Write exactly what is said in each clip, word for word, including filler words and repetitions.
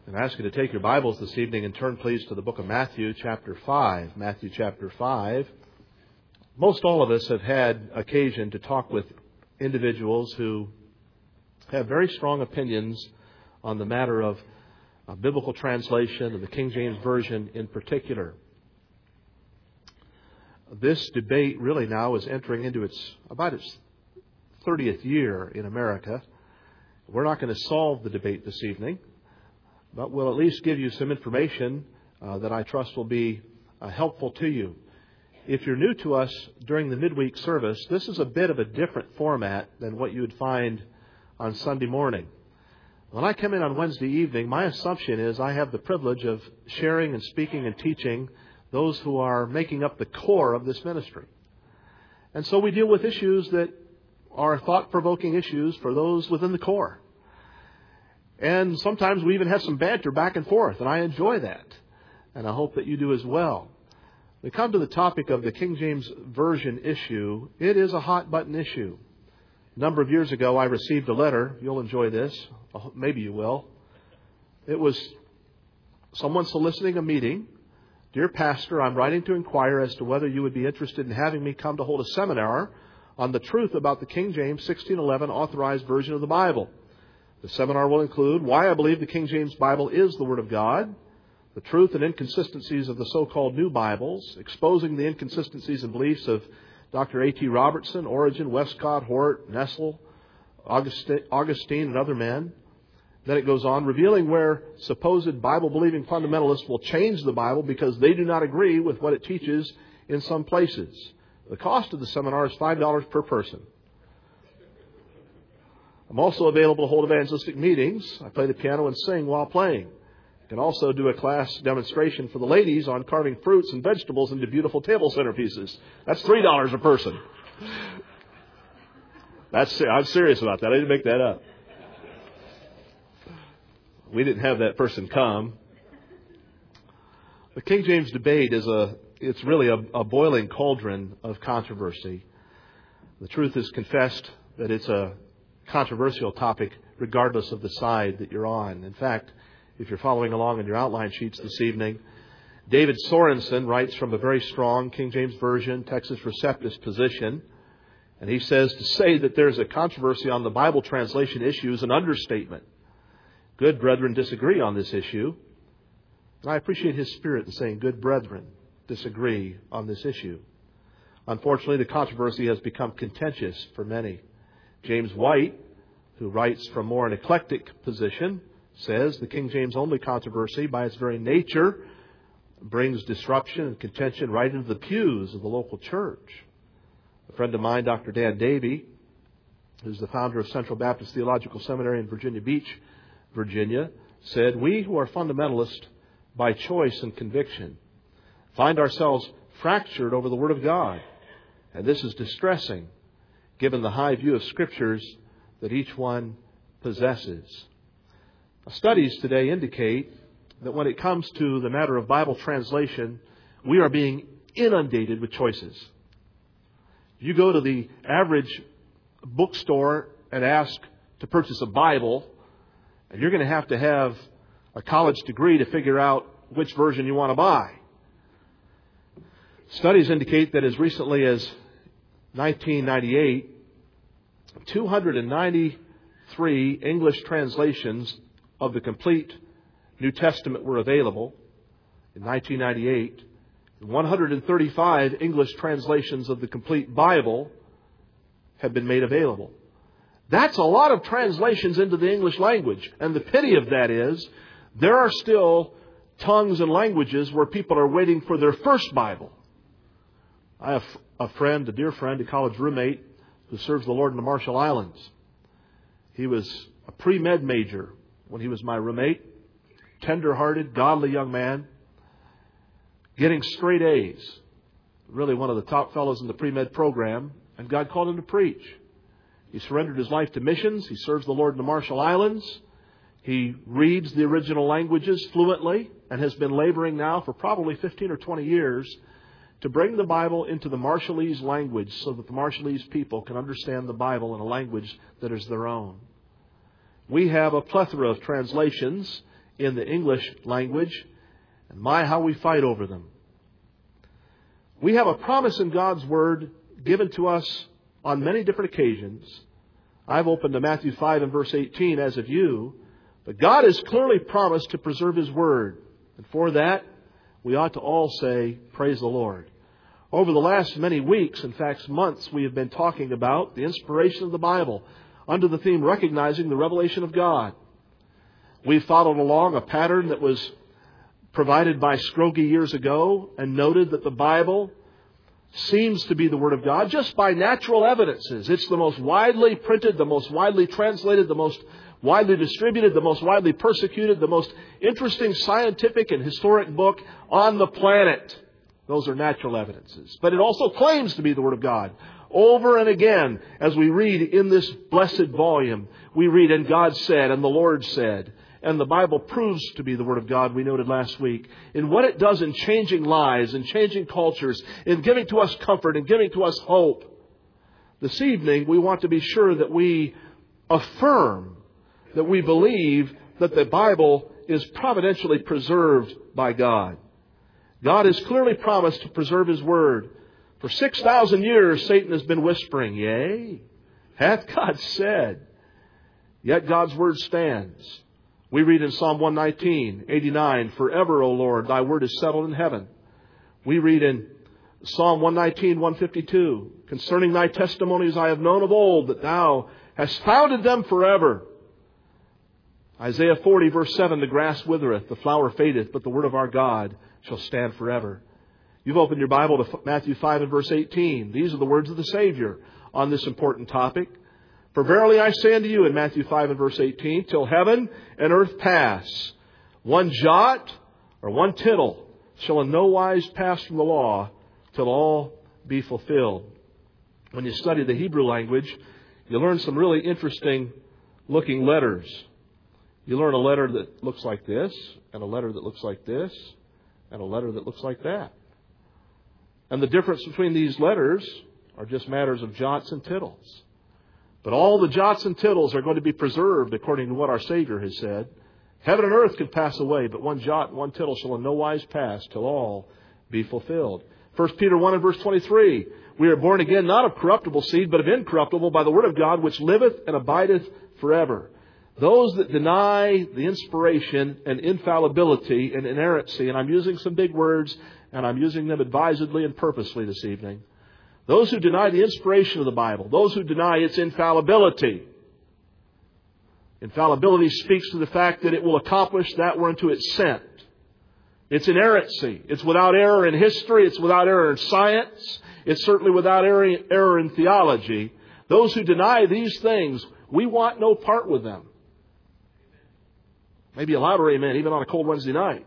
And I ask you to take your Bibles this evening and turn, please, to the book of Matthew, chapter five. Matthew, chapter five. Most all of us have had occasion to talk with individuals who have very strong opinions on the matter of uh, biblical translation and the King James Version in particular. This debate really now is entering into its about its thirtieth year in America. We're not going to solve the debate this evening, but we'll at least give you some information uh, that I trust will be uh, helpful to you. If you're new to us during the midweek service, this is a bit of a different format than what you would find on Sunday morning. When I come in on Wednesday evening, my assumption is I have the privilege of sharing and speaking and teaching those who are making up the core of this ministry. And so we deal with issues that are thought-provoking issues for those within the core. And sometimes we even have some banter back and forth, and I enjoy that. And I hope that you do as well. We come to the topic of the King James Version issue. It is a hot-button issue. A number of years ago, I received a letter. You'll enjoy this. Maybe you will. It was someone soliciting a meeting. Dear Pastor, I'm writing to inquire as to whether you would be interested in having me come to hold a seminar on the truth about the King James sixteen eleven authorized version of the Bible. The seminar will include why I believe the King James Bible is the Word of God, the truth and inconsistencies of the so-called New Bibles, exposing the inconsistencies and beliefs of Doctor A T Robertson, Origen, Westcott, Hort, Nestle, Augustine, and other men. Then it goes on, revealing where supposed Bible-believing fundamentalists will change the Bible because they do not agree with what it teaches in some places. The cost of the seminar is five dollars per person. I'm also available to hold evangelistic meetings. I play the piano and sing while playing. I can also do a class demonstration for the ladies on carving fruits and vegetables into beautiful table centerpieces. That's three dollars a person. That's I'm serious about that. I didn't make that up. We didn't have that person come. The King James debate is a it's really a, a boiling cauldron of controversy. The truth is confessed that it's a controversial topic regardless of the side that you're on. In fact, if you're following along in your outline sheets this evening, David Sorensen writes from a very strong King James Version, Textus Receptus position, and he says to say that there's a controversy on the Bible translation issue is an understatement. Good brethren disagree on this issue, and I appreciate his spirit in saying good brethren disagree on this issue. Unfortunately, the controversy has become contentious for many. James White, who writes from more an eclectic position, says the King James only controversy by its very nature brings disruption and contention right into the pews of the local church. A friend of mine, Doctor Dan Davey, who's the founder of Central Baptist Theological Seminary in Virginia Beach, Virginia, said, we who are fundamentalists by choice and conviction find ourselves fractured over the Word of God. And this is distressing, given the high view of Scriptures that each one possesses. Studies today indicate that when it comes to the matter of Bible translation, we are being inundated with choices. You go to the average bookstore and ask to purchase a Bible, and you're going to have to have a college degree to figure out which version you want to buy. Studies indicate that as recently as nineteen ninety-eight, two hundred ninety-three English translations of the complete New Testament were available in nineteen ninety-eight. one hundred thirty-five English translations of the complete Bible have been made available. That's a lot of translations into the English language. And the pity of that is there are still tongues and languages where people are waiting for their first Bible. I have a friend, a dear friend, a college roommate who serves the Lord in the Marshall Islands. He was a pre-med major when he was my roommate. Tender-hearted, godly young man. Getting straight A's. Really one of the top fellows in the pre-med program. And God called him to preach. He surrendered his life to missions. He serves the Lord in the Marshall Islands. He reads the original languages fluently and has been laboring now for probably fifteen or twenty years to bring the Bible into the Marshallese language so that the Marshallese people can understand the Bible in a language that is their own. We have a plethora of translations in the English language. And my, how we fight over them. We have a promise in God's Word given to us on many different occasions. I've opened to Matthew five and verse eighteen, as have you. But God has clearly promised to preserve His Word. And for that, we ought to all say, praise the Lord. Over the last many weeks, in fact months, we have been talking about the inspiration of the Bible under the theme, recognizing the revelation of God. We followed along a pattern that was provided by Scroggie years ago and noted that the Bible seems to be the Word of God just by natural evidences. It's the most widely printed, the most widely translated, the most widely distributed, the most widely persecuted, the most interesting scientific and historic book on the planet. Those are natural evidences. But it also claims to be the Word of God. Over and again, as we read in this blessed volume, we read, and God said, and the Lord said. And the Bible proves to be the Word of God, we noted last week, in what it does in changing lives, in changing cultures, in giving to us comfort, and giving to us hope. This evening, we want to be sure that we affirm that we believe that the Bible is providentially preserved by God. God has clearly promised to preserve His Word. For six thousand years, Satan has been whispering, yea, hath God said. Yet God's Word stands. We read in Psalm one nineteen, eighty-nine, forever, O Lord, Thy Word is settled in heaven. We read in Psalm one nineteen, one fifty-two, concerning Thy testimonies I have known of old, that Thou hast founded them forever. Isaiah forty, verse seven, the grass withereth, the flower fadeth, but the word of our God shall stand forever. You've opened your Bible to Matthew five and verse eighteen. These are the words of the Savior on this important topic. For verily I say unto you, in Matthew five and verse eighteen, till heaven and earth pass, one jot or one tittle shall in no wise pass from the law till all be fulfilled. When you study the Hebrew language, you learn some really interesting looking letters. You learn a letter that looks like this, and a letter that looks like this, and a letter that looks like that. And the difference between these letters are just matters of jots and tittles. But all the jots and tittles are going to be preserved according to what our Savior has said. Heaven and earth could pass away, but one jot and one tittle shall in no wise pass till all be fulfilled. First Peter one and verse twenty-three, we are born again not of corruptible seed, but of incorruptible by the word of God, which liveth and abideth forever. Those that deny the inspiration and infallibility and inerrancy, and I'm using some big words, and I'm using them advisedly and purposely this evening. Those who deny the inspiration of the Bible, those who deny its infallibility. Infallibility speaks to the fact that it will accomplish that whereunto it's sent. It's inerrancy. It's without error in history. It's without error in science. It's certainly without error in theology. Those who deny these things, we want no part with them. Maybe a louder amen, even on a cold Wednesday night.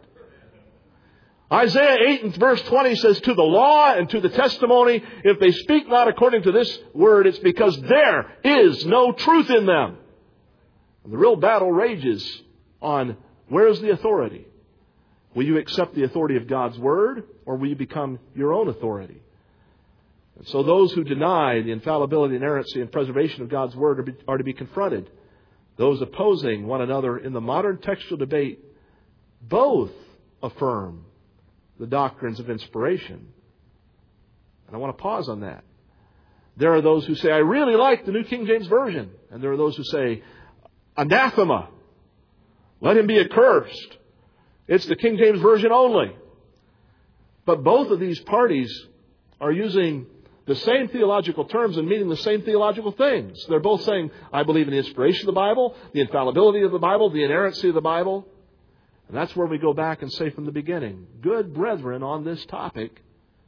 Isaiah eight and verse twenty says, to the law and to the testimony, if they speak not according to this word, it's because there is no truth in them. And the real battle rages on where's the authority? Will you accept the authority of God's word, or will you become your own authority? And so those who deny the infallibility, inerrancy, and preservation of God's word are, be, are to be confronted. Those opposing one another in the modern textual debate both affirm the doctrines of inspiration. And I want to pause on that. There are those who say, I really like the New King James Version. And there are those who say, anathema. Let him be accursed. It's the King James Version only. But both of these parties are using the same theological terms and meaning the same theological things. They're both saying, I believe in the inspiration of the Bible, the infallibility of the Bible, the inerrancy of the Bible. And that's where we go back and say from the beginning, good brethren on this topic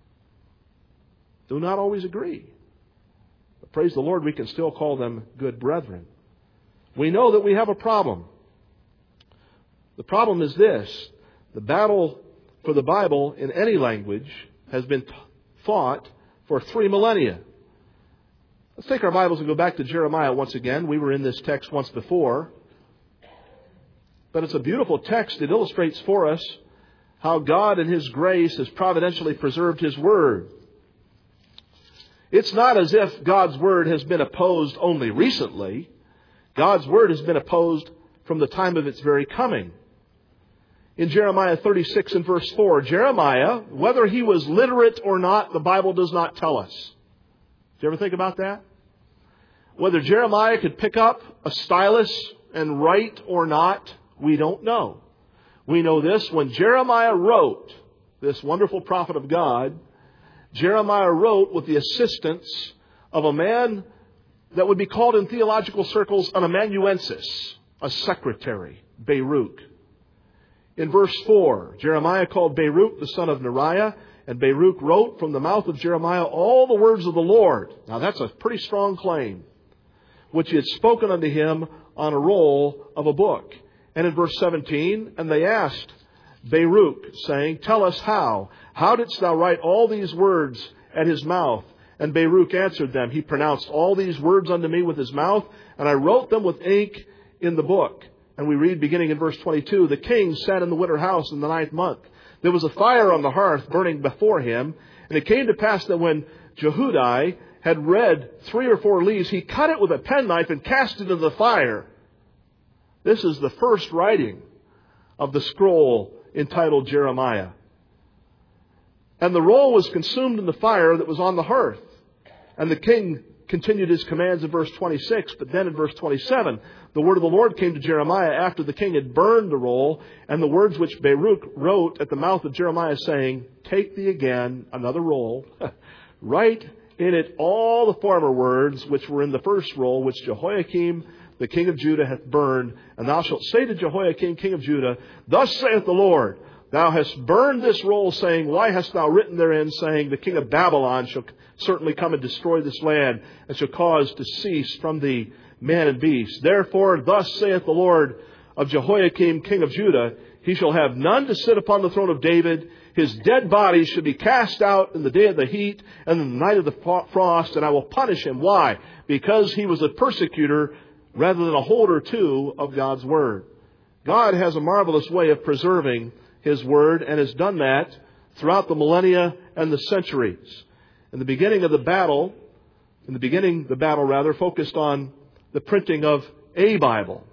do not always agree. But praise the Lord, we can still call them good brethren. We know that we have a problem. The problem is this. The battle for the Bible in any language has been fought for three millennia. Let's take our Bibles and go back to Jeremiah once again. We were in this text once before. But it's a beautiful text. It illustrates for us how God in His grace has providentially preserved His Word. It's not as if God's Word has been opposed only recently. God's Word has been opposed from the time of its very coming. in Jeremiah thirty-six and verse four. Jeremiah, whether he was literate or not, the Bible does not tell us. Did you ever think about that? Whether Jeremiah could pick up a stylus and write or not, we don't know. We know this: when Jeremiah wrote, this wonderful prophet of God, Jeremiah wrote with the assistance of a man that would be called in theological circles an amanuensis, a secretary, Baruch. In verse four, Jeremiah called Baruch the son of Neriah, and Baruch wrote from the mouth of Jeremiah all the words of the Lord. Now that's a pretty strong claim, which he had spoken unto him on a roll of a book. And in verse seventeen, and they asked Baruch, saying, Tell us how. How didst thou write all these words at his mouth? And Baruch answered them, He pronounced all these words unto me with his mouth, and I wrote them with ink in the book. And we read beginning in verse twenty-two, The king sat in the winter house in the ninth month. There was a fire on the hearth burning before him. And it came to pass that when Jehudi had read three or four leaves, he cut it with a penknife and cast it into the fire. This is the first writing of the scroll entitled Jeremiah. And the roll was consumed in the fire that was on the hearth. And the king continued his commands in verse twenty-six. But then in verse twenty-seven, the word of the Lord came to Jeremiah after the king had burned the roll, and the words which Baruch wrote at the mouth of Jeremiah, saying, Take thee again another roll, write in it all the former words which were in the first roll, which Jehoiakim the king of Judah hath burned. And thou shalt say to Jehoiakim king of Judah, Thus saith the Lord, Thou hast burned this roll, saying, Why hast thou written therein, saying, The king of Babylon shall certainly come and destroy this land, and shall cause to cease from thee man and beast. Therefore, thus saith the Lord of Jehoiakim king of Judah, He shall have none to sit upon the throne of David. His dead body should be cast out in the day of the heat and in the night of the frost, and I will punish him. Why? Because he was a persecutor rather than a holder too of God's Word. God has a marvelous way of preserving His Word, and has done that throughout the millennia and the centuries. In the beginning of the battle, in the beginning, the battle rather, focused on the printing of a Bible.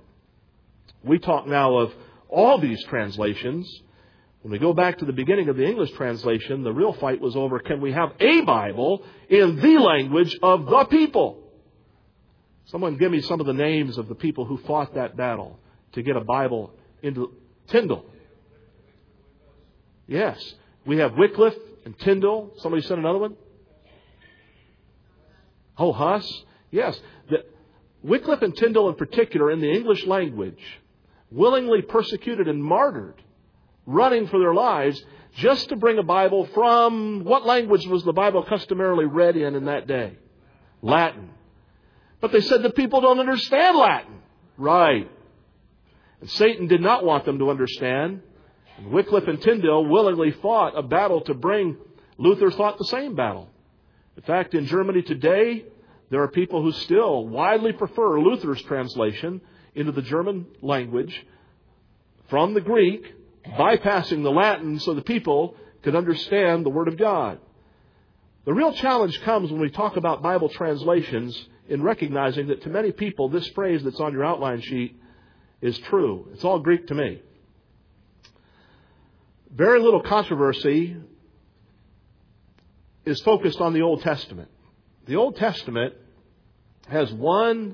We talk now of all these translations. When we go back to the beginning of the English translation, the real fight was over, can we have a Bible in the language of the people? Someone give me some of the names of the people who fought that battle to get a Bible into Tyndale. Yes. We have Wycliffe and Tyndale. Somebody said another one? Oh, Huss. Yes. The, Wycliffe and Tyndale in particular, in the English language, willingly persecuted and martyred, running for their lives just to bring a Bible from, what language was the Bible customarily read in in that day? Latin. But they said the people don't understand Latin. Right. And Satan did not want them to understand. And Wycliffe and Tyndale willingly fought a battle to bring. Luther fought the same battle. In fact, in Germany today, there are people who still widely prefer Luther's translation into the German language from the Greek, bypassing the Latin so the people could understand the Word of God. The real challenge comes when we talk about Bible translations in recognizing that to many people, this phrase that's on your outline sheet is true. It's all Greek to me. Very little controversy is focused on the Old Testament. The Old Testament has one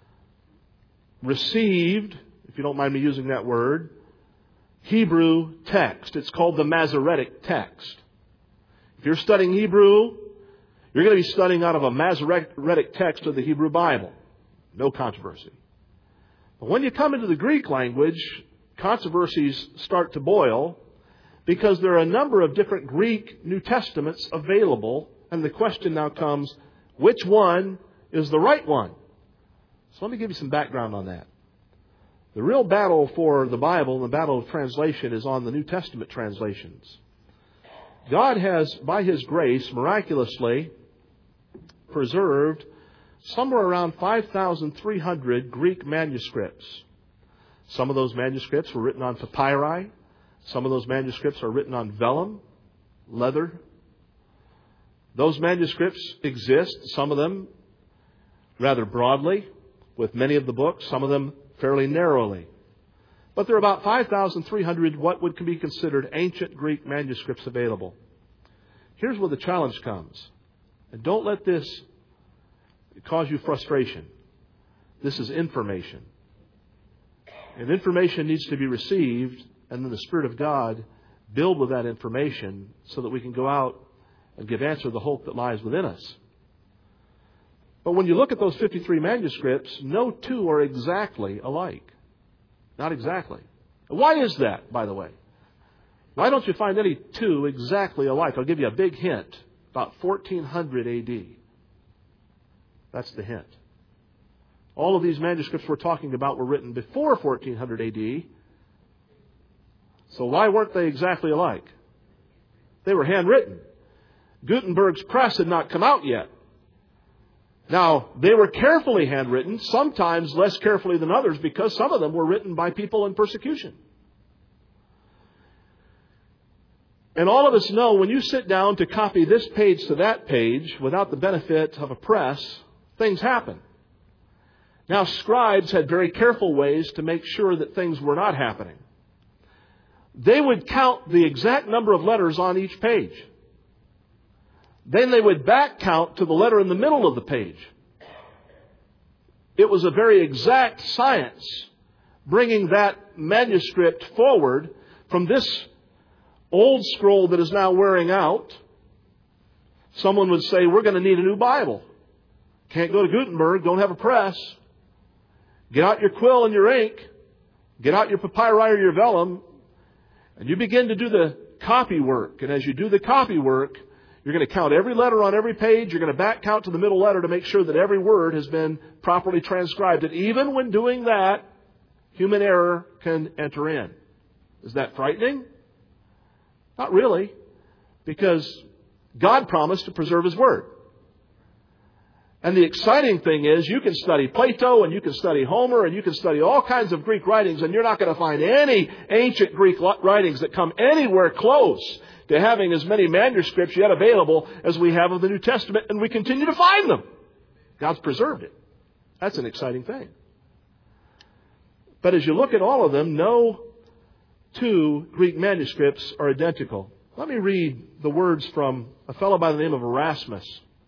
received, if you don't mind me using that word, Hebrew text. It's called the Masoretic text. If you're studying Hebrew, you're going to be studying out of a Masoretic text of the Hebrew Bible. No controversy. But when you come into the Greek language, controversies start to boil because there are a number of different Greek New Testaments available. And the question now comes, which one is the right one? So let me give you some background on that. The real battle for the Bible and the battle of translation is on the New Testament translations. God has, by His grace, miraculously preserved somewhere around five thousand three hundred Greek manuscripts. Some of those manuscripts were written on papyri. Some of those manuscripts are written on vellum, leather. Those manuscripts exist, some of them rather broadly, with many of the books, some of them fairly narrowly. But there are about five thousand three hundred what would be considered ancient Greek manuscripts available. Here's where the challenge comes. And don't let this cause you frustration. This is information. And information needs to be received, and then the Spirit of God build with that information so that we can go out and give answer to the hope that lies within us. But when you look at those fifty-three manuscripts, no two are exactly alike. Not exactly. Why is that, by the way? Why don't you find any two exactly alike? I'll give you a big hint. About fourteen hundred A D. That's the hint. All of these manuscripts we're talking about were written before fourteen hundred A D. So why weren't they exactly alike? They were handwritten. Gutenberg's press had not come out yet. Now, they were carefully handwritten, sometimes less carefully than others, because some of them were written by people in persecution. And all of us know when you sit down to copy this page to that page without the benefit of a press, things happen. Now, scribes had very careful ways to make sure that things were not happening. They would count the exact number of letters on each page. Then they would back count to the letter in the middle of the page. It was a very exact science bringing that manuscript forward from this old scroll that is now wearing out. Someone would say, we're going to need a new Bible. Can't go to Gutenberg, don't have a press. Get out your quill and your ink. Get out your papyri or your vellum. And you begin to do the copy work. And as you do the copy work, you're going to count every letter on every page. You're going to back count to the middle letter to make sure that every word has been properly transcribed. And even when doing that, human error can enter in. Is that frightening? Not really, because God promised to preserve His Word. And the exciting thing is you can study Plato and you can study Homer and you can study all kinds of Greek writings, and you're not going to find any ancient Greek writings that come anywhere close to having as many manuscripts yet available as we have of the New Testament, and we continue to find them. God's preserved it. That's an exciting thing. But as you look at all of them, no two Greek manuscripts are identical. Let me read the words from a fellow by the name of Erasmus.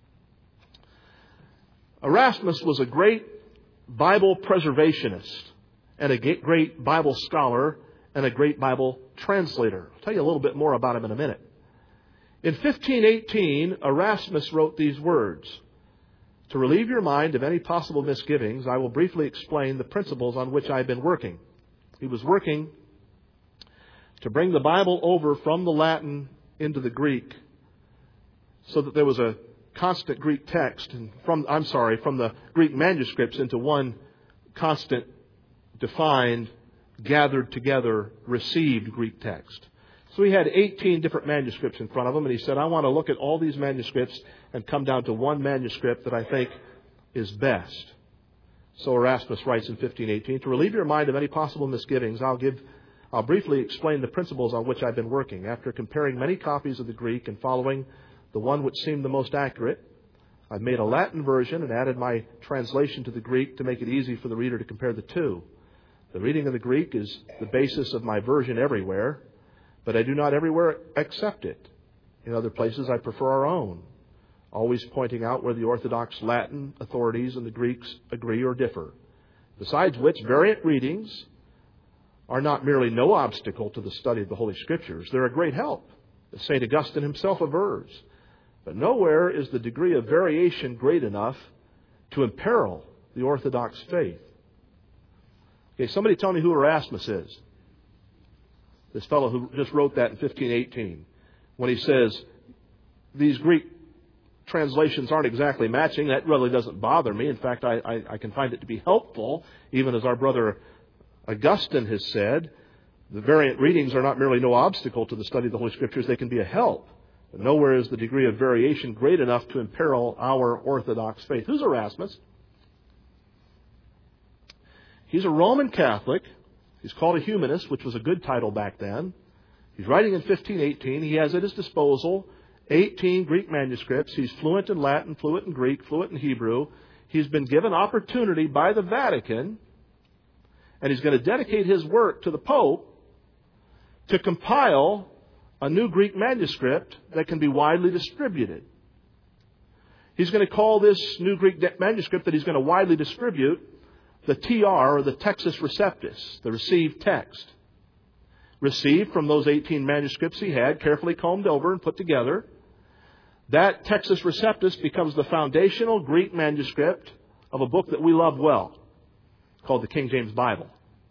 Erasmus was a great Bible preservationist and a great Bible scholar and a great Bible translator. I'll tell you a little bit more about him in a minute. In fifteen eighteen, Erasmus wrote these words: "To relieve your mind of any possible misgivings, I will briefly explain the principles on which I have been working." He was working to bring the Bible over from the Latin into the Greek so that there was a constant Greek text, and from, I'm sorry, from the Greek manuscripts into one constant, defined, gathered together, received Greek text. So he had eighteen different manuscripts in front of him, and he said, I want to look at all these manuscripts and come down to one manuscript that I think is best. So Erasmus writes in fifteen eighteen, "To relieve your mind of any possible misgivings, I'll give I'll briefly explain the principles on which I've been working. After comparing many copies of the Greek and following the one which seemed the most accurate, I've made a Latin version and added my translation to the Greek to make it easy for the reader to compare the two. The reading of the Greek is the basis of my version everywhere, but I do not everywhere accept it. In other places, I prefer our own, always pointing out where the Orthodox Latin authorities and the Greeks agree or differ. Besides which, variant readings are not merely no obstacle to the study of the Holy Scriptures. They're a great help, as Saint Augustine himself avers. But nowhere is the degree of variation great enough to imperil the Orthodox faith." Okay, somebody tell me who Erasmus is. This fellow who just wrote that in fifteen eighteen. When he says, these Greek translations aren't exactly matching, that really doesn't bother me. In fact, I, I, I can find it to be helpful, even as our brother Augustine has said, the variant readings are not merely no obstacle to the study of the Holy Scriptures, they can be a help. But nowhere is the degree of variation great enough to imperil our Orthodox faith. Who's Erasmus? He's a Roman Catholic. He's called a humanist, which was a good title back then. He's writing in fifteen eighteen. He has at his disposal eighteen Greek manuscripts. He's fluent in Latin, fluent in Greek, fluent in Hebrew. He's been given opportunity by the Vatican And he's going to dedicate his work to the Pope to compile a new Greek manuscript that can be widely distributed. He's going to call this new Greek manuscript that he's going to widely distribute the T R, or the Textus Receptus, the received text. Received from those eighteen manuscripts he had, carefully combed over and put together. That Textus Receptus becomes the foundational Greek manuscript of a book that we love well, called the King James Bible.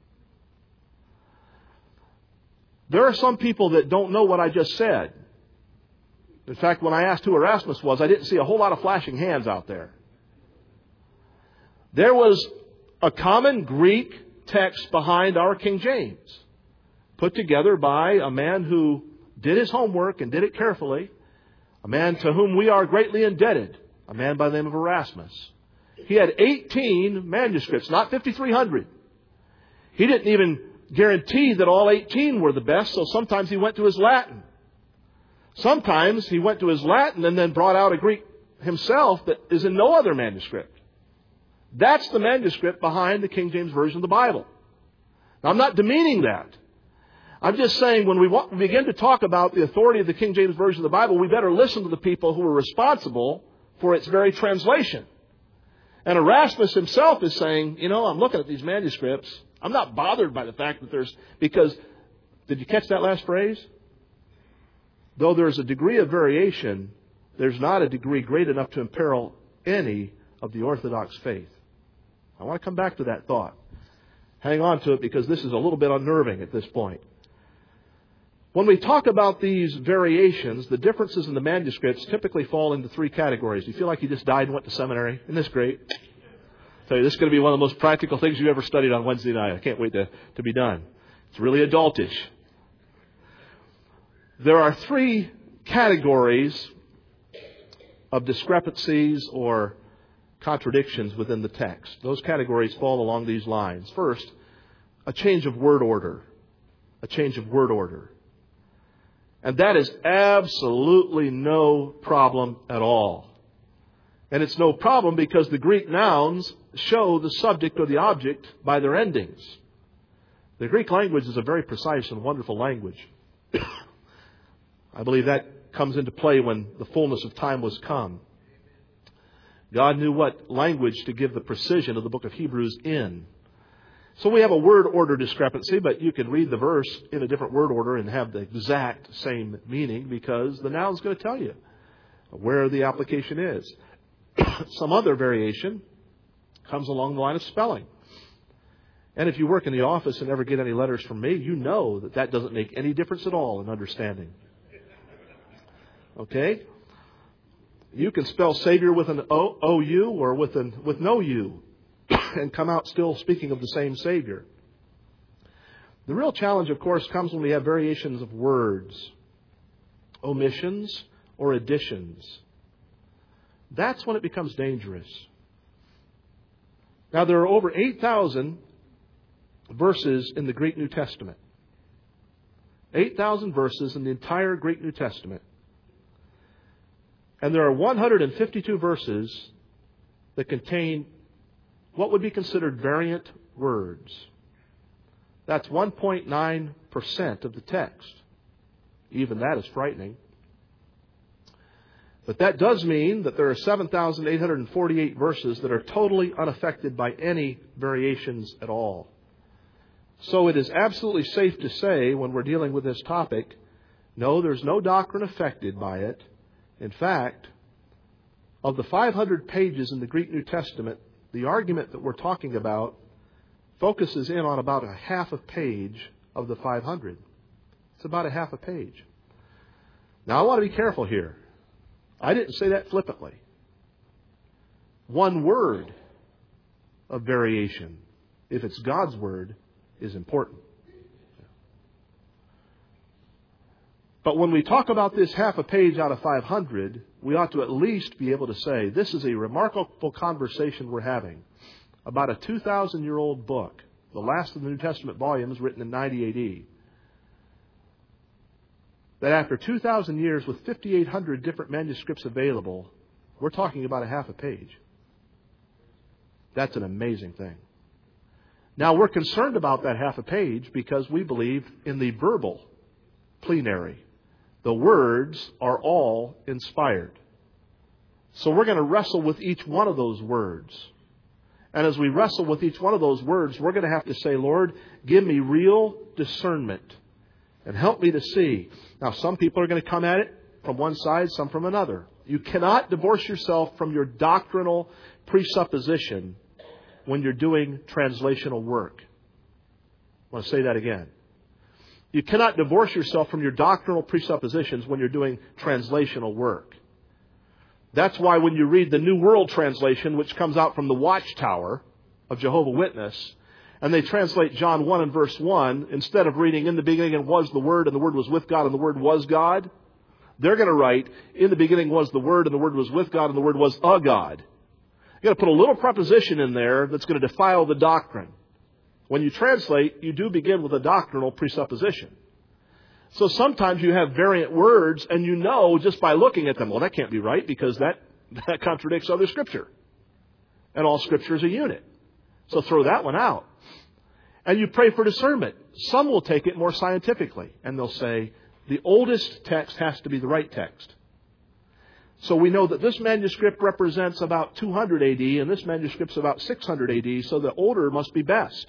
There are some people that don't know what I just said. In fact, when I asked who Erasmus was, I didn't see a whole lot of flashing hands out there. There was a common Greek text behind our King James, put together by a man who did his homework and did it carefully, a man to whom we are greatly indebted, a man by the name of Erasmus. He had eighteen manuscripts, not fifty-three hundred. He didn't even guarantee that all eighteen were the best, so sometimes he went to his Latin. Sometimes he went to his Latin and then brought out a Greek himself that is in no other manuscript. That's the manuscript behind the King James Version of the Bible. Now, I'm not demeaning that. I'm just saying when we begin to talk about the authority of the King James Version of the Bible, we better listen to the people who are responsible for its very translation. And Erasmus himself is saying, you know, I'm looking at these manuscripts. I'm not bothered by the fact that there's, because, did you catch that last phrase? Though there's a degree of variation, there's not a degree great enough to imperil any of the Orthodox faith. I want to come back to that thought. Hang on to it because this is a little bit unnerving at this point. When we talk about these variations, the differences in the manuscripts typically fall into three categories. Do you feel like you just died and went to seminary? Isn't this great? I tell you, this is going to be one of the most practical things you ever studied on Wednesday night. I can't wait to, to be done. It's really adultish. There are three categories of discrepancies or contradictions within the text. Those categories fall along these lines. First, a change of word order. A change of word order. And that is absolutely no problem at all. And it's no problem because the Greek nouns show the subject or the object by their endings. The Greek language is a very precise and wonderful language. I believe that comes into play when the fullness of time was come. God knew what language to give the precision of the book of Hebrews in. So we have a word order discrepancy, but you can read the verse in a different word order and have the exact same meaning because the noun's going to tell you where the application is. Some other variation comes along the line of spelling. And if you work in the office and never get any letters from me, you know that that doesn't make any difference at all in understanding. Okay? You can spell Savior with an O, O-U or with, an, with no U and come out still speaking of the same Savior. The real challenge, of course, comes when we have variations of words, omissions, or additions. That's when it becomes dangerous. Now, there are over eight thousand verses in the Greek New Testament. eight thousand verses in the entire Greek New Testament. And there are one hundred fifty-two verses that contain what would be considered variant words. That's one point nine percent of the text. Even that is frightening. But that does mean that there are seven thousand eight hundred forty-eight verses that are totally unaffected by any variations at all. So it is absolutely safe to say when we're dealing with this topic, no, there's no doctrine affected by it. In fact, of the five hundred pages in the Greek New Testament, the argument that we're talking about focuses in on about a half a page of the five hundred. It's about a half a page. Now, I want to be careful here. I didn't say that flippantly. One word of variation, if it's God's word, is important. But when we talk about this half a page out of five hundred, we ought to at least be able to say, this is a remarkable conversation we're having about a two thousand year old book, the last of the New Testament volumes written in ninety A D. That after two thousand years with fifty-eight hundred different manuscripts available, we're talking about a half a page. That's an amazing thing. Now, we're concerned about that half a page because we believe in the verbal plenary. The words are all inspired. So we're going to wrestle with each one of those words. And as we wrestle with each one of those words, we're going to have to say, Lord, give me real discernment and help me to see. Now, some people are going to come at it from one side, some from another. You cannot divorce yourself from your doctrinal presupposition when you're doing translational work. I want to say that again. You cannot divorce yourself from your doctrinal presuppositions when you're doing translational work. That's why when you read the New World Translation, which comes out from the Watchtower of Jehovah's Witness, and they translate John one and verse one, instead of reading, in the beginning was the Word, and the Word was with God, and the Word was God, they're going to write, in the beginning was the Word, and the Word was with God, and the Word was a God. You've got to put a little preposition in there that's going to defile the doctrine. When you translate, you do begin with a doctrinal presupposition. So sometimes you have variant words and you know just by looking at them, well, that can't be right because that, that contradicts other Scripture. And all Scripture is a unit. So throw that one out. And you pray for discernment. Some will take it more scientifically and they'll say the oldest text has to be the right text. So we know that this manuscript represents about two hundred A D and this manuscript's about six hundred A D, so the older must be best.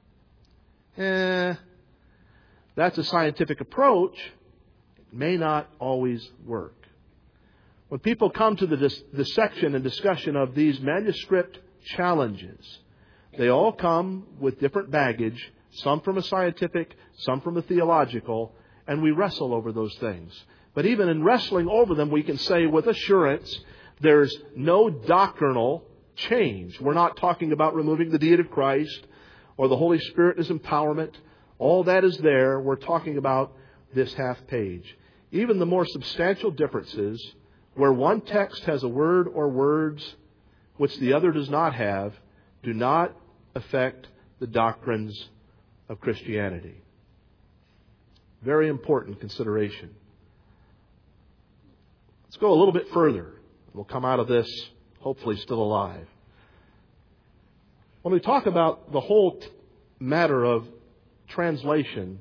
Eh... That's a scientific approach. It may not always work. When people come to the dis- dissection and discussion of these manuscript challenges, they all come with different baggage, some from a scientific, some from a theological, and we wrestle over those things. But even in wrestling over them, we can say with assurance, there's no doctrinal change. We're not talking about removing the deity of Christ or the Holy Spirit and His empowerment. All that is there. We're talking about this half page. Even the more substantial differences, where one text has a word or words which the other does not have, do not affect the doctrines of Christianity. Very important consideration. Let's go a little bit further. We'll come out of this hopefully still alive. When we talk about the whole t- matter of translation,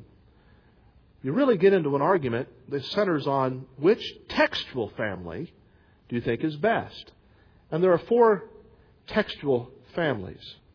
you really get into an argument that centers on which textual family do you think is best. And there are four textual families.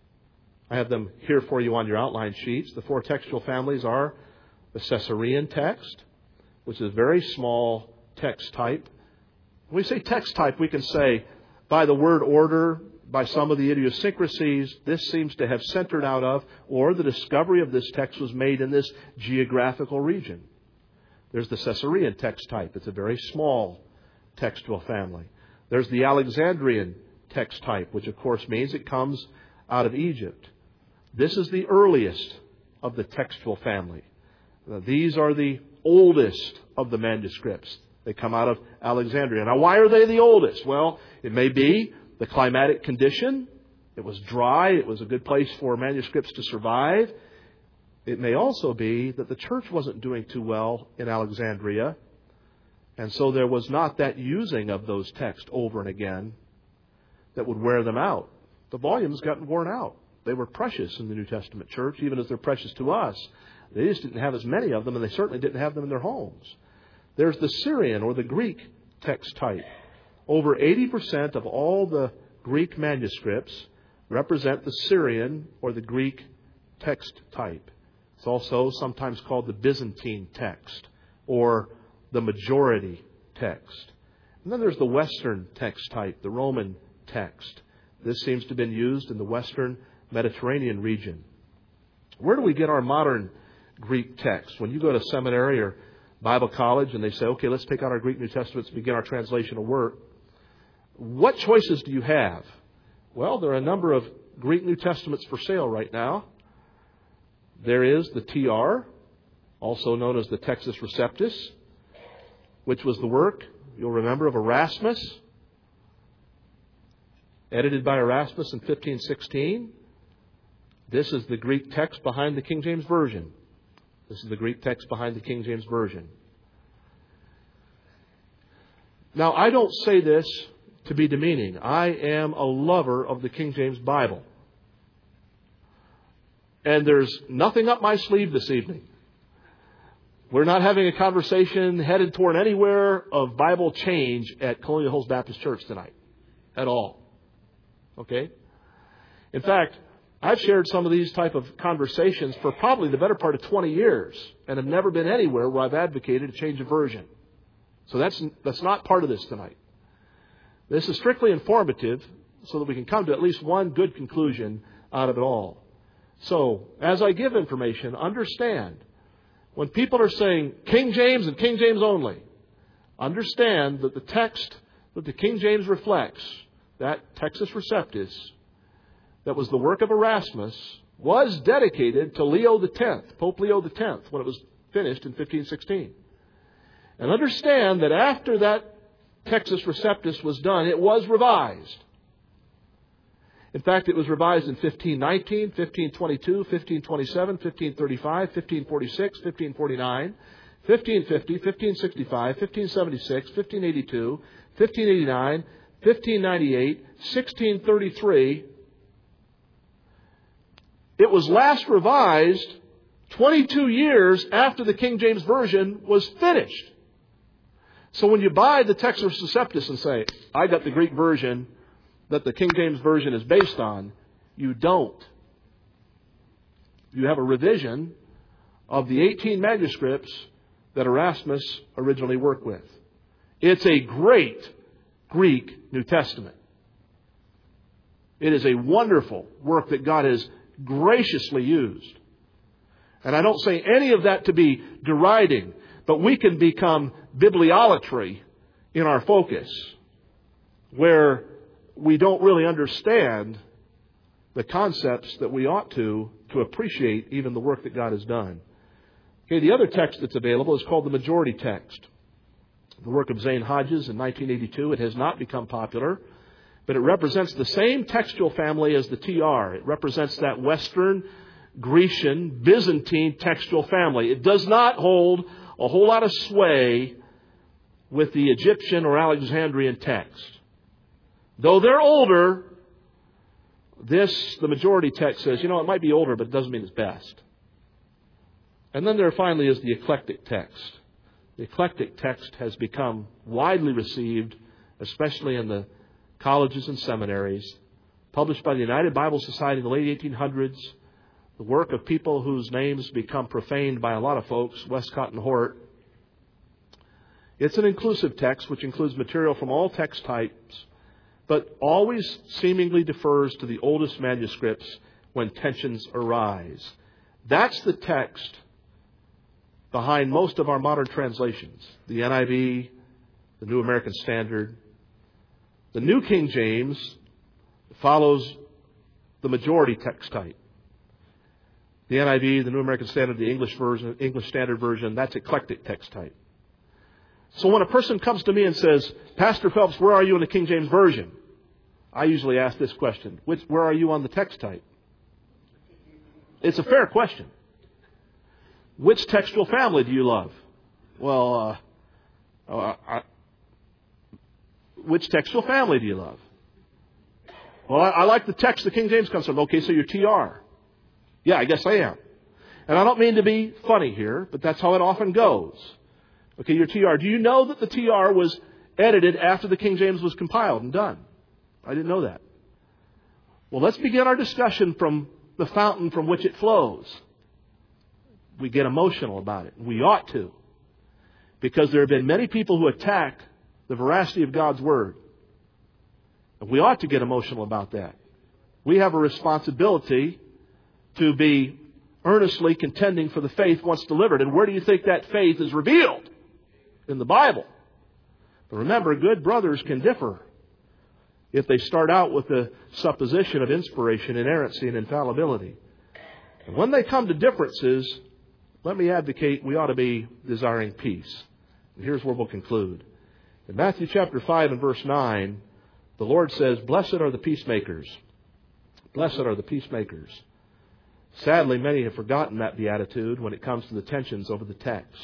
I have them here for you on your outline sheets. The four textual families are the Caesarean text, which is a very small text type. When we say text type, we can say by the word order, by some of the idiosyncrasies this seems to have centered out of, or the discovery of this text was made in this geographical region. There's the Caesarean text type. It's a very small textual family. There's the Alexandrian text type, which of course means it comes out of Egypt. This is the earliest of the textual family. Now, these are the oldest of the manuscripts. They come out of Alexandria. Now, why are they the oldest? Well, it may be the climatic condition. It was dry. It was a good place for manuscripts to survive. It may also be that the church wasn't doing too well in Alexandria. And so there was not that using of those texts over and again that would wear them out. The volumes gotten worn out. They were precious in the New Testament church, even as they're precious to us. They just didn't have as many of them, and they certainly didn't have them in their homes. There's the Syrian or the Greek text type. Over eighty percent of all the Greek manuscripts represent the Syrian or the Greek text type. It's also sometimes called the Byzantine text or the majority text. And then there's the Western text type, the Roman text. This seems to have been used in the Western Mediterranean region. Where do we get our modern Greek text? When you go to seminary or Bible college and they say, okay, let's take out our Greek New Testaments and begin our translational work, what choices do you have? Well, there are a number of Greek New Testaments for sale right now. There is the T R, also known as the Textus Receptus, which was the work, you'll remember, of Erasmus, edited by Erasmus in fifteen sixteen. This is the Greek text behind the King James Version. This is the Greek text behind the King James Version. Now, I don't say this to be demeaning. I am a lover of the King James Bible. And there's nothing up my sleeve this evening. We're not having a conversation headed toward anywhere of Bible change at Colonial Hills Baptist Church tonight. At all. Okay? In fact, I've shared some of these type of conversations for probably the better part of twenty years and have never been anywhere where I've advocated a change of version. So that's that's not part of this tonight. This is strictly informative so that we can come to at least one good conclusion out of it all. So, as I give information, understand, when people are saying King James and King James only, understand that the text that the King James reflects, that Textus Receptus, that was the work of Erasmus, was dedicated to Leo the tenth, Pope Leo the tenth, when it was finished in fifteen sixteen. And understand that after that Textus Receptus was done, it was revised. In fact, it was revised in fifteen nineteen, fifteen twenty-two, fifteen twenty-seven, fifteen thirty-five, fifteen forty-six, fifteen forty-nine, fifteen fifty, fifteen sixty-five, fifteen seventy-six, fifteen eighty-two, fifteen eighty-nine, fifteen ninety-eight, sixteen thirty-three. It was last revised twenty-two years after the King James Version was finished. So when you buy the Textus Receptus and say, I got the Greek version that the King James Version is based on, you don't. You have a revision of the eighteen manuscripts that Erasmus originally worked with. It's a great Greek New Testament. It is a wonderful work that God has graciously used. And I don't say any of that to be deriding, but we can become bibliolatry in our focus, where we don't really understand the concepts that we ought to to appreciate even the work that God has done. Okay, the other text that's available is called the Majority Text. The work of Zane Hodges in nineteen eighty-two. It has not become popular, but it represents the same textual family as the T R. It represents that Western, Grecian, Byzantine textual family. It does not hold a whole lot of sway with the Egyptian or Alexandrian text. Though they're older, this, the Majority Text says, you know, it might be older, but it doesn't mean it's best. And then there finally is the Eclectic Text. The Eclectic Text has become widely received, especially in the colleges and seminaries, published by the United Bible Society in the late eighteen hundreds, the work of people whose names become profaned by a lot of folks, Westcott and Hort. It's an inclusive text which includes material from all text types, but always seemingly defers to the oldest manuscripts when tensions arise. That's the text behind most of our modern translations. The N I V, the New American Standard. The New King James follows the Majority Text type. The N I V, the New American Standard, the English version, English Standard Version, that's Eclectic Text type. So when a person comes to me and says, Pastor Phelps, where are you in the King James Version? I usually ask this question, Which, where are you on the text type? It's a fair question. Which textual family do you love? Well, uh, uh, I, which textual family do you love? Well, I, I like the text the King James comes from. Okay, so you're T R. Yeah, I guess I am. And I don't mean to be funny here, but that's how it often goes. Okay, your T R. Do you know that the T R was edited after the King James was compiled and done? I didn't know that. Well, let's begin our discussion from the fountain from which it flows. We get emotional about it. We ought to. Because there have been many people who attack the veracity of God's Word. And we ought to get emotional about that. We have a responsibility to be earnestly contending for the faith once delivered. And where do you think that faith is revealed? In the Bible. But remember, good brothers can differ if they start out with the supposition of inspiration, inerrancy, and infallibility. And when they come to differences, let me advocate we ought to be desiring peace. And here's where we'll conclude. In Matthew chapter five and verse nine, the Lord says, Blessed are the peacemakers. Blessed are the peacemakers. Sadly, many have forgotten that beatitude when it comes to the tensions over the text.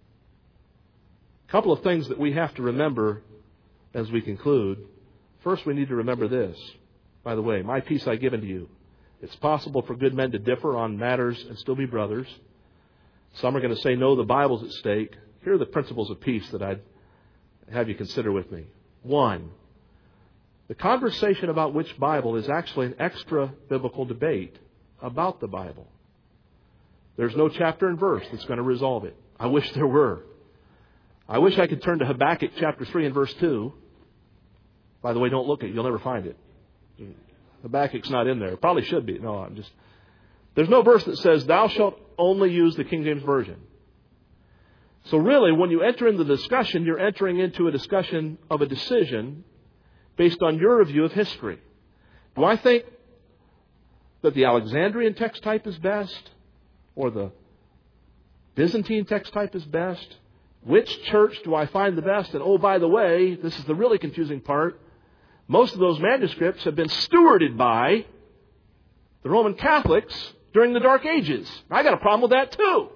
A couple of things that we have to remember as we conclude. First, we need to remember this. By the way, my peace I give unto you, It's possible for good men to differ on matters and still be brothers. Some are going to say, no, the Bible's at stake. Here are the principles of peace that I'd have you consider with me. One, the conversation about which Bible is actually an extra-biblical debate about the Bible. There's no chapter and verse that's going to resolve it. I wish there were. I wish I could turn to Habakkuk chapter three and verse two. By the way, don't look at it. You'll never find it. Habakkuk's not in there. It probably should be. No, I'm just... There's no verse that says, thou shalt only use the King James Version. So really, when you enter into the discussion, you're entering into a discussion of a decision based on your review of history. Do I think that the Alexandrian text type is best? Or the Byzantine text type is best? Which church do I find the best? And oh, by the way, this is the really confusing part. Most of those manuscripts have been stewarded by the Roman Catholics during the Dark Ages. I got a problem with that too.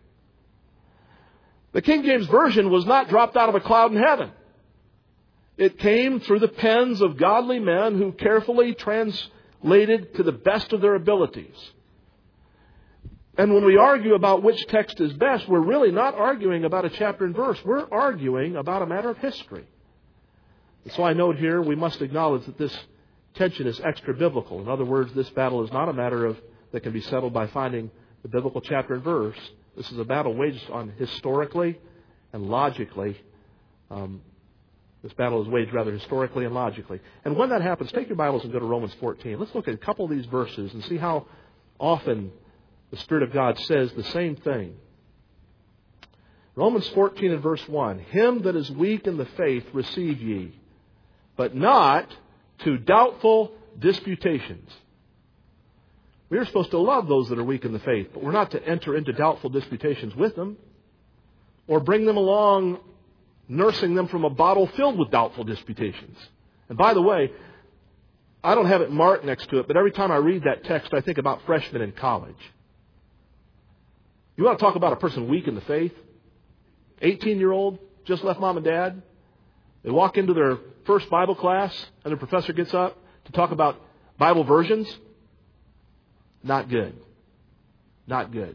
The King James Version was not dropped out of a cloud in heaven. It came through the pens of godly men who carefully translated to the best of their abilities. And when we argue about which text is best, we're really not arguing about a chapter and verse. We're arguing about a matter of history. And so I note here we must acknowledge that this tension is extra-biblical. In other words, this battle is not a matter of that can be settled by finding the biblical chapter and verse. This is a battle waged on historically and logically. Um, this battle is waged rather historically and logically. And when that happens, take your Bibles and go to Romans fourteen. Let's look at a couple of these verses and see how often the Spirit of God says the same thing. Romans fourteen and verse one. Him that is weak in the faith receive ye, but not to doubtful disputations. We are supposed to love those that are weak in the faith, but we're not to enter into doubtful disputations with them or bring them along, nursing them from a bottle filled with doubtful disputations. And by the way, I don't have it marked next to it, but every time I read that text, I think about freshmen in college. You want to talk about a person weak in the faith? eighteen-year-old, just left mom and dad. They walk into their first Bible class, and the professor gets up to talk about Bible versions. Not good. Not good.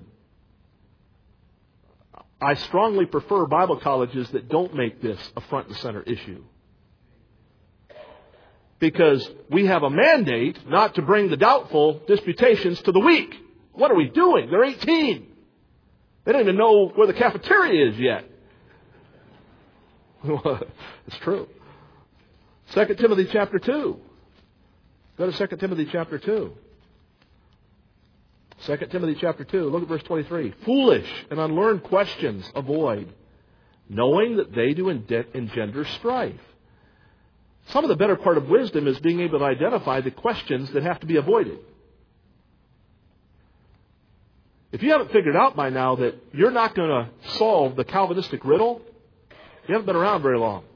I strongly prefer Bible colleges that don't make this a front and center issue. Because we have a mandate not to bring the doubtful disputations to the weak. What are we doing? They're eighteen. They don't even know where the cafeteria is yet. It's true. Second Timothy chapter two. Go to Second Timothy chapter two. Second Timothy chapter two. Look at verse twenty-three. Foolish and unlearned questions avoid, knowing that they do engender strife. Some of the better part of wisdom is being able to identify the questions that have to be avoided. If you haven't figured out by now that you're not going to solve the Calvinistic riddle, you haven't been around very long.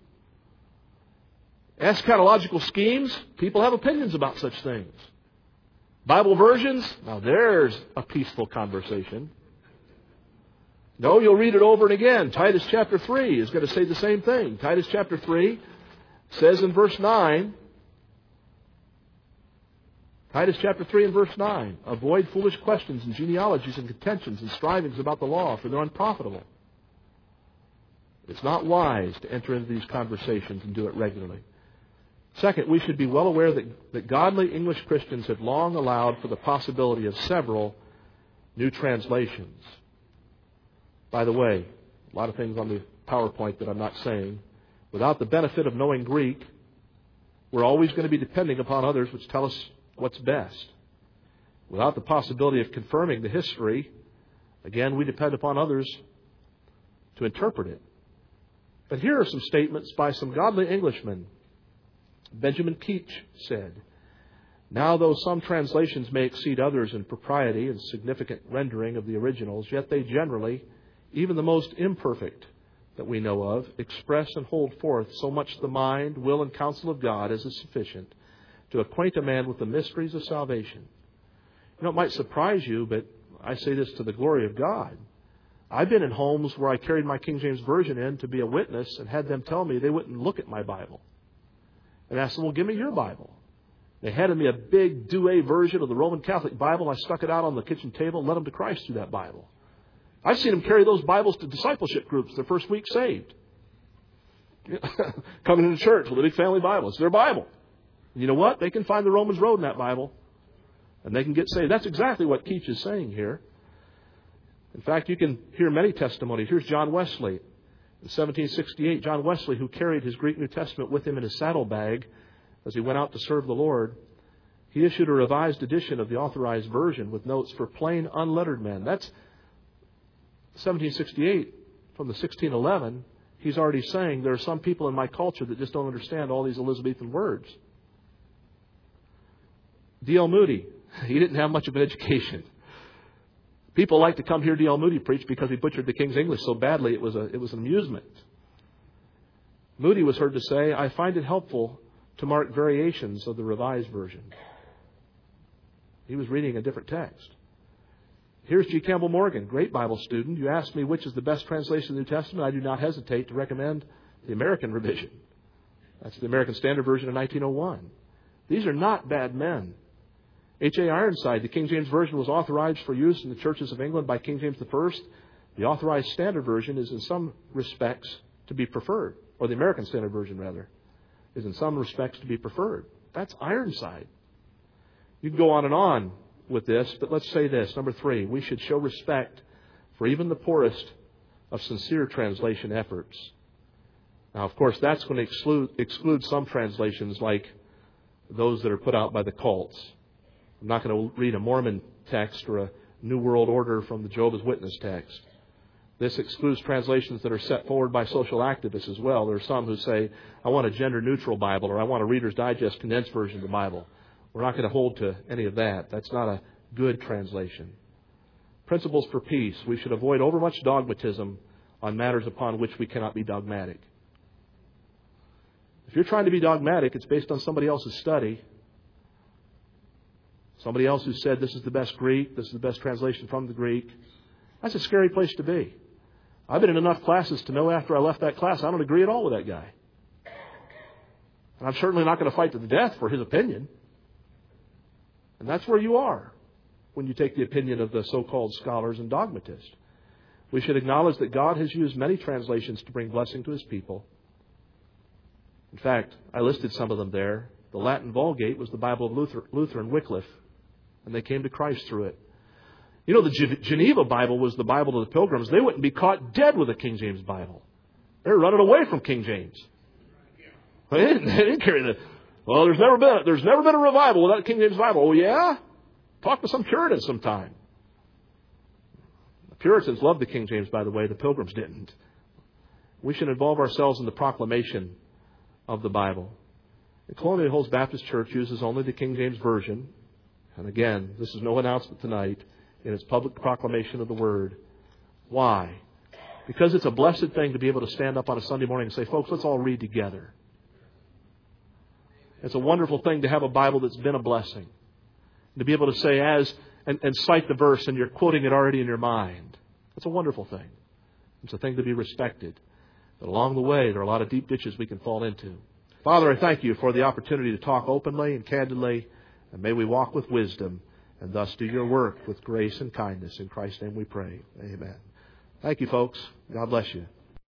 Eschatological schemes, people have opinions about such things. Bible versions, now there's a peaceful conversation. No, you'll read it over and again. Titus chapter three is going to say the same thing. Titus chapter three says in verse nine, Titus chapter three and verse nine, avoid foolish questions and genealogies and contentions and strivings about the law, for they're unprofitable. It's not wise to enter into these conversations and do it regularly. Second, we should be well aware that, that godly English Christians have long allowed for the possibility of several new translations. By the way, a lot of things on the PowerPoint that I'm not saying. Without the benefit of knowing Greek, we're always going to be depending upon others which tell us what's best. Without the possibility of confirming the history, again, we depend upon others to interpret it. But here are some statements by some godly Englishmen. Benjamin Keach said, now though some translations may exceed others in propriety and significant rendering of the originals, yet they generally, even the most imperfect that we know of, express and hold forth so much the mind, will, and counsel of God as is sufficient to acquaint a man with the mysteries of salvation. You know, it might surprise you, but I say this to the glory of God. I've been in homes where I carried my King James Version in to be a witness and had them tell me they wouldn't look at my Bible. And asked them, well, give me your Bible. They handed me a big Douay version of the Roman Catholic Bible, and I stuck it out on the kitchen table and led them to Christ through that Bible. I've seen them carry those Bibles to discipleship groups their first week saved. Coming into church with a big family Bible. It's their Bible. And you know what? They can find the Romans Road in that Bible. And they can get saved. That's exactly what Keach is saying here. In fact, you can hear many testimonies. Here's John Wesley. In seventeen sixty-eight, John Wesley, who carried his Greek New Testament with him in his saddlebag as he went out to serve the Lord, he issued a revised edition of the Authorized Version with notes for plain, unlettered men. That's seventeen sixty-eight. From the sixteen eleven, he's already saying there are some people in my culture that just don't understand all these Elizabethan words. D L Moody, he didn't have much of an education. People like to come hear D L Moody preach because he butchered the King's English so badly it was a it was an amusement. Moody was heard to say, I find it helpful to mark variations of the Revised Version. He was reading a different text. Here's G. Campbell Morgan, great Bible student. You asked me which is the best translation of the New Testament. I do not hesitate to recommend the American revision. That's the American Standard Version of nineteen oh one. These are not bad men. H A Ironside, the King James Version was authorized for use in the churches of England by King James the First. The Authorized Standard Version is in some respects to be preferred, or the American Standard Version, rather, is in some respects to be preferred. That's Ironside. You can go on and on with this, but let's say this. Number three, we should show respect for even the poorest of sincere translation efforts. Now, of course, that's going to exclude, exclude some translations like those that are put out by the cults. I'm not going to read a Mormon text or a New World Order from the Jehovah's Witness text. This excludes translations that are set forward by social activists as well. There are some who say, I want a gender-neutral Bible, or I want a Reader's Digest condensed version of the Bible. We're not going to hold to any of that. That's not a good translation. Principles for peace. We should avoid overmuch dogmatism on matters upon which we cannot be dogmatic. If you're trying to be dogmatic, it's based on somebody else's study. Somebody else who said this is the best Greek, this is the best translation from the Greek. That's a scary place to be. I've been in enough classes to know after I left that class I don't agree at all with that guy. And I'm certainly not going to fight to the death for his opinion. And that's where you are when you take the opinion of the so-called scholars and dogmatists. We should acknowledge that God has used many translations to bring blessing to His people. In fact, I listed some of them there. The Latin Vulgate was the Bible of Luther, Luther and Wycliffe, and they came to Christ through it. You know, the Ge- Geneva Bible was the Bible of the Pilgrims. They wouldn't be caught dead with a King James Bible. They were running away from King James. They didn't, they didn't carry the... Well, there's never been there's never been a revival without King James Bible. Oh, yeah? Talk to some Puritans sometime. The Puritans loved the King James, by the way. The Pilgrims didn't. We should involve ourselves in the proclamation of the Bible. The Colonial Hills Baptist Church uses only the King James Version. And again, this is no announcement tonight in its public proclamation of the Word. Why? Because it's a blessed thing to be able to stand up on a Sunday morning and say, folks, let's all read together. It's a wonderful thing to have a Bible that's been a blessing. To be able to say as, and, and cite the verse and you're quoting it already in your mind. That's a wonderful thing. It's a thing to be respected. But along the way, there are a lot of deep ditches we can fall into. Father, I thank You for the opportunity to talk openly and candidly. And may we walk with wisdom and thus do Your work with grace and kindness. In Christ's name we pray. Amen. Thank you, folks. God bless you.